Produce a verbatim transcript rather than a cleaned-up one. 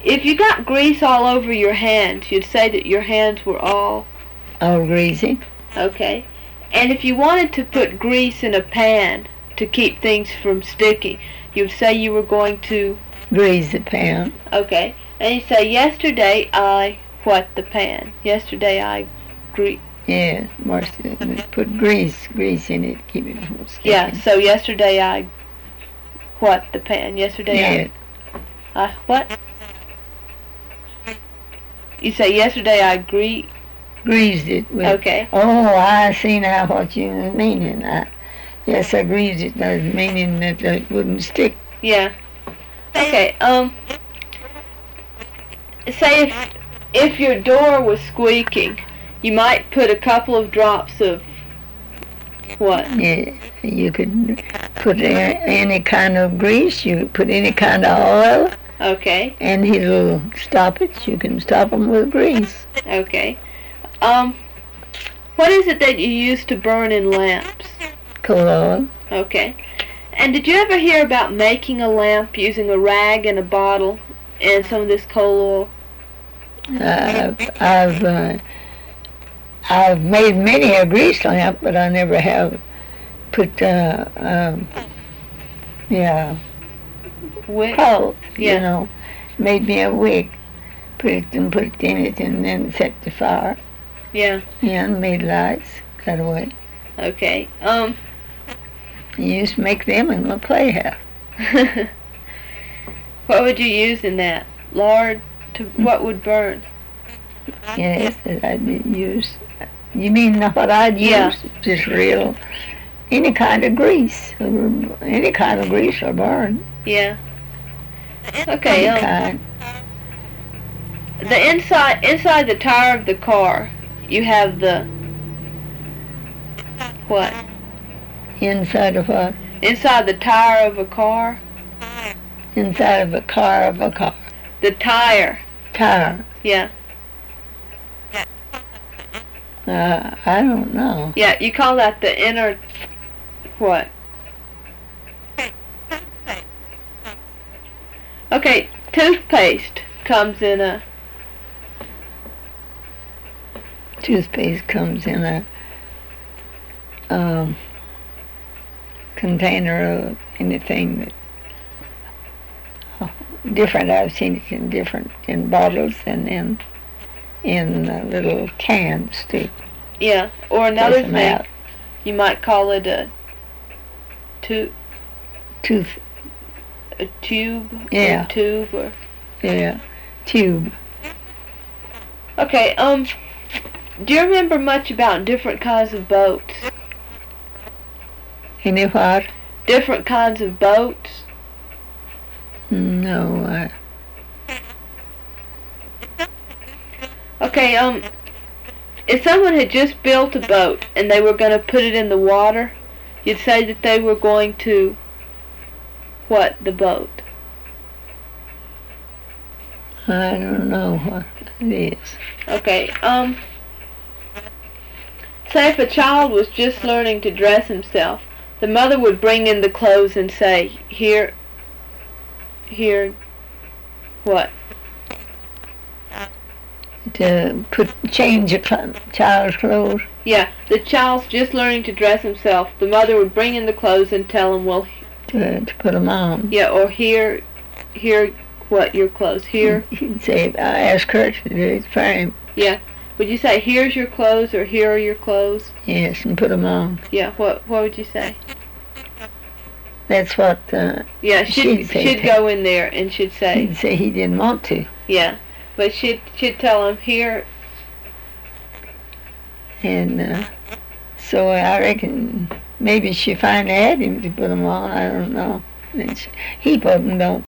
If you got grease all over your hands, you'd say that your hands were all... All greasy. Okay. And if you wanted to put grease in a pan to keep things from sticking, you'd say you were going to... Grease the pan. Okay. And you say, yesterday I... What the pan? Yesterday I... Gre- Yeah, more, put grease, grease in it, keep it from sticking. Yeah, so yesterday I... What the pan? Yesterday Yeah. I... I... What? You say, yesterday I gre... Greased it with... Okay. Oh, I see now what you was meaning. I, yes, I greased it, I was meaning that it wouldn't stick. Yeah. Okay, um... Say if, if your door was squeaking, you might put a couple of drops of... What? Yeah, you could put a, any kind of grease, you could put any kind of oil, Okay, and it'll stop it. You can stop them with grease. okay. Um, what is it that you use to burn in lamps? Coal oil. Okay. And did you ever hear about making a lamp using a rag and a bottle and some of this coal oil? Uh, I've uh, I've made many a grease lamp, but I never have put uh, um, yeah Wick? coal. Yeah. You know, made me a wick, put it and put it in it, and then set the fire. Yeah. Yeah, and made lights that way. Okay. Um. You used to make them in the playhouse. What would you use in that? Lard? To what would burn? Yes, that I'd use. You mean what I'd use? Yeah. Just real, any kind of grease, or any kind of grease or burn. Yeah. Okay. Any Um, kind. the inside inside the tire of the car, you have the what? Inside of what? Inside the tire of a car. Inside of a car of a car. The tire. Tire. Yeah. Uh, I don't know. Yeah. You call that the inner what? Okay. Toothpaste comes in a Toothpaste comes in a um, container of anything that oh, different. I've seen it in different in bottles and in in uh, little cans too. yeah. Or another Place 'em thing, out. you might call it a tu- Tooth. a tube. Yeah. Or tube or Yeah. Tube. okay. Um. Do you remember much about different kinds of boats? Any what? Different kinds of boats? No. I, Okay, um, if someone had just built a boat and they were going to put it in the water, you'd say that they were going to, what, the boat? I don't know what it is. Okay, um, say if a child was just learning to dress himself, the mother would bring in the clothes and say, here, here, what? To put change a cl- child's clothes. Yeah, the child's just learning to dress himself. The mother would bring in the clothes and tell him, well, To, to put them on. yeah, or here, here, what, your clothes, here? He'd say, I asked her to do it for him. Yeah. Would you say, here's your clothes, or here are your clothes? Yes, and put them on. Yeah, what what would you say? That's what uh, Yeah, she'd, She'd say she'd that. go in there and she'd say, he'd say he didn't want to. yeah. But she'd, she'd tell him, here, And uh, so I reckon maybe she finally had him to put them on. I don't know. And she, heap of them don't